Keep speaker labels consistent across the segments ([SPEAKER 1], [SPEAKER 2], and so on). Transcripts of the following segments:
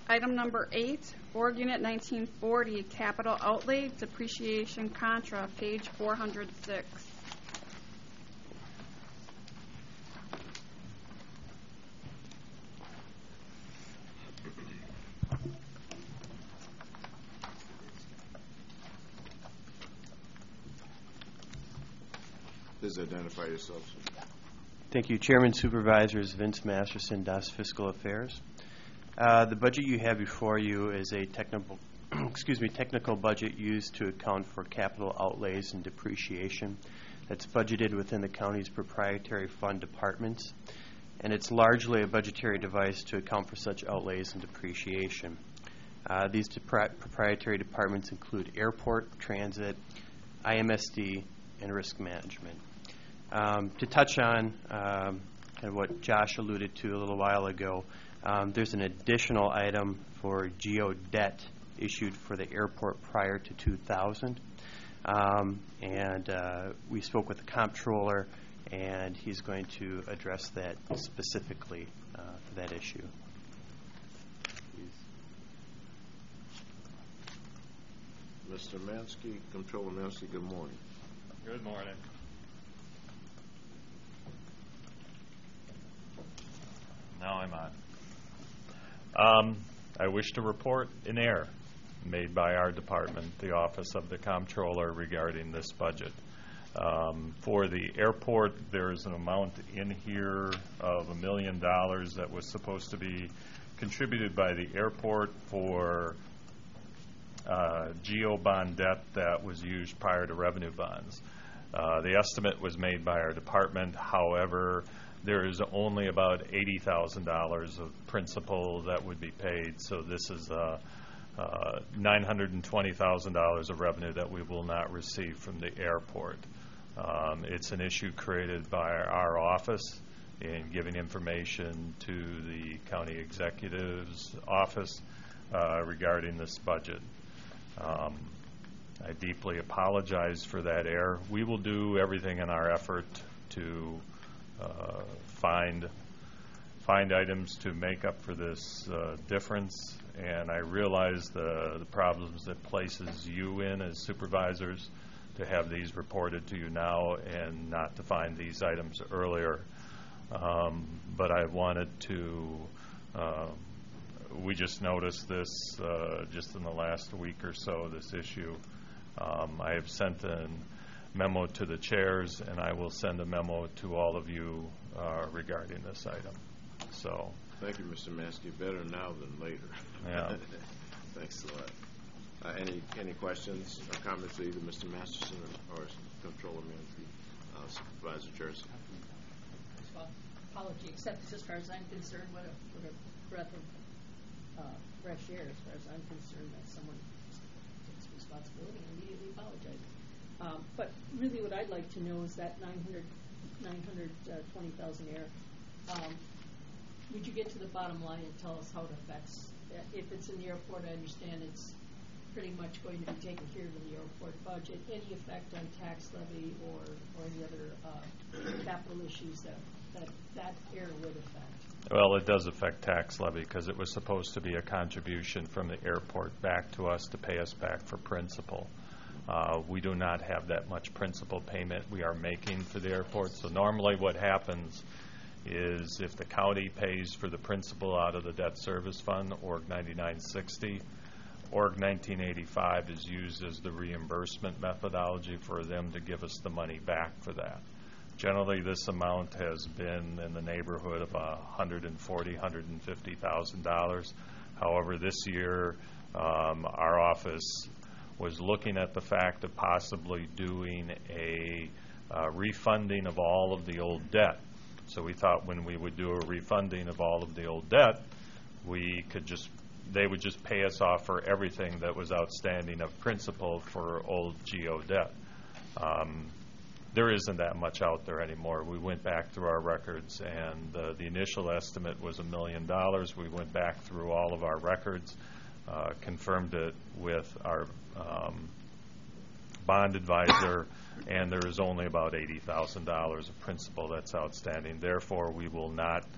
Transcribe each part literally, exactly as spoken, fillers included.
[SPEAKER 1] Item number eight, Org Unit nineteen forty, Capital Outlay Depreciation Contra, page four hundred six.
[SPEAKER 2] Please identify yourself, sir.
[SPEAKER 3] Thank you, Chairman, Supervisors, Vince Masterson, D A S Fiscal Affairs. Uh, the budget you have before you is a technical, excuse me, technical budget used to account for capital outlays and depreciation. That's budgeted within the county's proprietary fund departments, and it's largely a budgetary device to account for such outlays and depreciation. Uh, these depri- proprietary departments include airport, transit, I M S D, and risk management. Um, to touch on um, kind of what Josh alluded to a little while ago, um, there's an additional item for GEO debt issued for the airport prior to two thousand. Um, and uh, we spoke with the comptroller, and he's going to address that specifically uh, for that issue.
[SPEAKER 2] Mister Mansky, Comptroller Mansky, good morning.
[SPEAKER 4] Good morning. Now I'm on. Um, I wish to report an error made by our department, the Office of the Comptroller, regarding this budget. Um, for the airport, there is an amount in here of a million dollars that was supposed to be contributed by the airport for uh, GEO bond debt that was used prior to revenue bonds. Uh, the estimate was made by our department. However, there is only about eighty thousand dollars of principal that would be paid, so this is uh, uh, nine hundred twenty thousand dollars of revenue that we will not receive from the airport. Um, it's an issue created by our office in giving information to the county executive's office uh, regarding this budget. Um, I deeply apologize for that error. We will do everything in our effort to uh, find find items to make up for this uh, difference, and I realize the, the problems that places you in as supervisors to have these reported to you now and not to find these items earlier. Um, but I wanted to, uh, we just noticed this uh, just in the last week or so, this issue. Um, I have sent a memo to the chairs, and I will send a memo to all of you uh, regarding this item. So,
[SPEAKER 2] thank you, Mister Mansky. Better now than later.
[SPEAKER 4] Yeah.
[SPEAKER 2] Thanks a lot. Uh, any any questions or comments to either Mister Masterson or, or Comptroller Mansky, uh, Supervisor Jersey?
[SPEAKER 5] Apology, except as far as I'm concerned, what a, what a breath of uh, fresh air as far as I'm concerned that someone takes responsibility and immediately apologizes. Um, but really what I'd like to know is that nine hundred, nine hundred twenty thousand error. Um, would you get to the bottom line and tell us how it affects? Uh, if it's in the airport, I understand it's pretty much going to be taken care of in the airport budget. Any effect on tax levy or, or any other uh, capital issues that, that that error would affect?
[SPEAKER 4] Well, it does affect tax levy because it was supposed to be a contribution from the airport back to us to pay us back for principal. Uh, we do not have that much principal payment we are making for the airport. So normally what happens is if the county pays for the principal out of the debt service fund, Org ninety-nine sixty, Org nineteen eighty-five is used as the reimbursement methodology for them to give us the money back for that. Generally, this amount has been in the neighborhood of one hundred forty thousand dollars, one hundred fifty thousand dollars. However, this year, um, our office was looking at the fact of possibly doing a uh, refunding of all of the old debt. So we thought when we would do a refunding of all of the old debt, we could just, they would just pay us off for everything that was outstanding of principal for old GEO debt. Um, there isn't that much out there anymore. We went back through our records, and uh, the initial estimate was a million dollars. We went back through all of our records, uh, confirmed it with our um, bond advisor, and there is only about eighty thousand dollars of principal that's outstanding. Therefore, we will not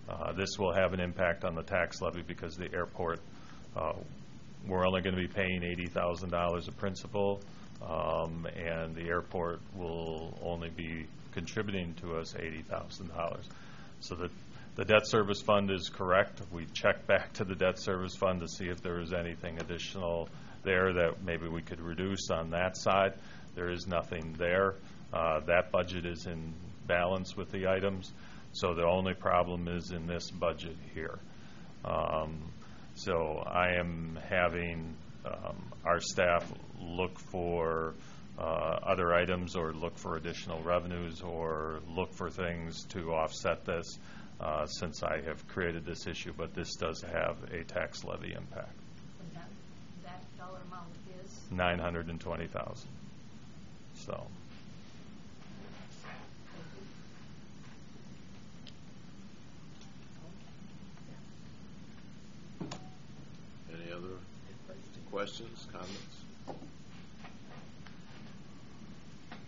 [SPEAKER 4] Uh, This will have an impact on the tax levy because the airport, uh, we're only going to be paying eighty thousand dollars of principal, um, and the airport will only be contributing to us eighty thousand dollars. So the, the debt service fund is correct. We checked back to the debt service fund to see if there was anything additional there that maybe we could reduce on that side. There is nothing there. Uh, that budget is in balance with the items. So the only problem is in this budget here. Um, so I am having um, our staff look for uh, other items or look for additional revenues or look for things to offset this uh, since I have created this issue, but this does have a tax levy impact.
[SPEAKER 5] And that, that dollar amount is?
[SPEAKER 4] nine hundred twenty thousand dollars. So.
[SPEAKER 2] Any other questions, comments?